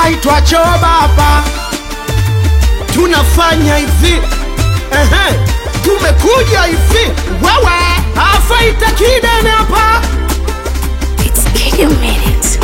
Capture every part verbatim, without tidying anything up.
naitwa Choba hapa. Tunafanya hivi, ehe, tumekuja hivi. Wewe afaita kidene hapa. It's Kid Minutes.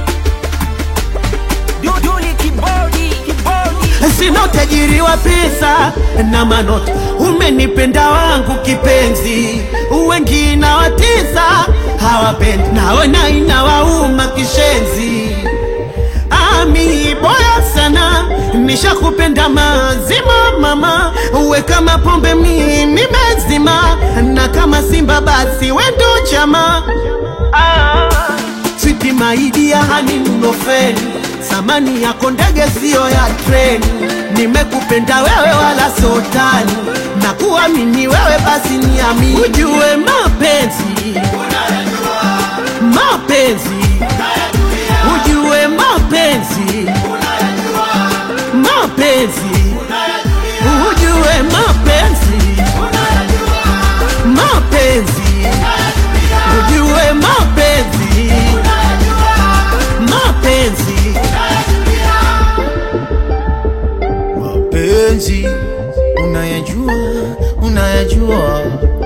Duduli kibodi, kibodi. Sina tajiri wa pesa na manoti, umenipenda wangu kipenzi. Wengine watisa hawapendi, naona inawauma kishenzi. Ami boya sana, nishakupenda mazima mama. Uwe kama pombe mimi mezima, na kama simba basi wendo chama. Ah, sweetie my dear honey no friend, samani yako ndege sio ya treni. Nimekupenda wewe wala sotani, na kuamini wewe basi niamini. Ujue mapenzi, mapenzi, ujue mapenzi, mapenzi, ujue mapenzi, mapenzi, ujue mapenzi, mapenzi, mapenzi, unayajua, unayajua.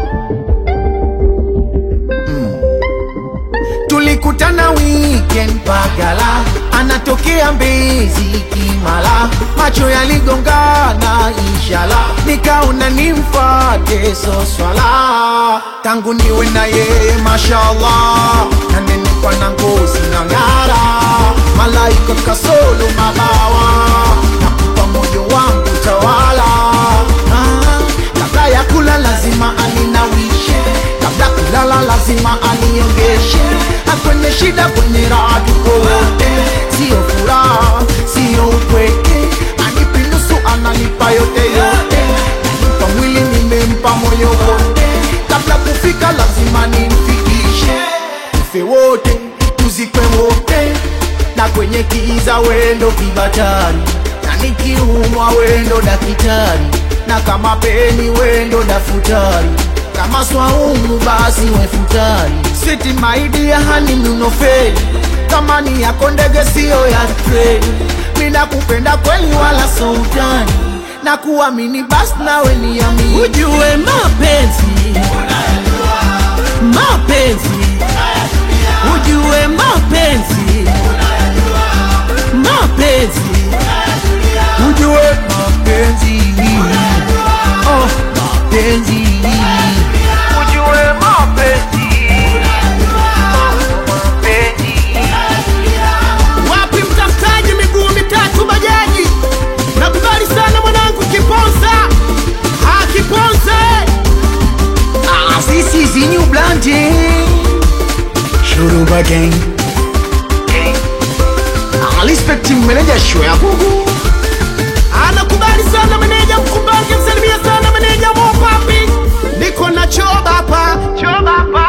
mm. Tulikutana weekend Pagala, anatokea Mbezi Kimala. Macho yaligongana inshallah, nikaona nimfate so swala. Tangu niwe na yeye mashallah, nanenipa na ngozi na ngara. Malaika kasolo mabawa, nakupa moyo wangu tawala. ah, Kabla ya kula lazima alinawishe, kabla kulala lazima aliongeshe. Kwenye shida kwenye raha tuko wote, sio furaha, sio upweke. Anipi nusu ananipa yote yote, nanipa mwili nimempa moyo wote. Kabla kufika lazima nimfikishe, tufe wote tuzikwe wote. Na kwenye kiza wendo kibatari, na nikiumwa wendo dakitari. Na kama peni wendo dafutari, kama swaumu basi wefutari. Sweetie my dear honey no feli, kama ni yako ndege sio ya treni. Mina kupenda kweli wala sultani, na kuamini basi nawe niamini. ujue mapenzi, mapenzi, ujue mapenzi, mapenzi, Ujue mapenzi, oh mapenzi, ujue mapenzi, mapenzi. wapi mtafutaji miguu mitatu bajaji? Nakubali sana mwanangu Kiponza. Ha, Kiponza. Ah, this is the new blending. Shuruba gang. Ah, respect manager show ya Gugu. Anakubali sana meneja Mkumbange, msalimia sana meneja Mopapi. Niko na Choba hapa, Choba hapa.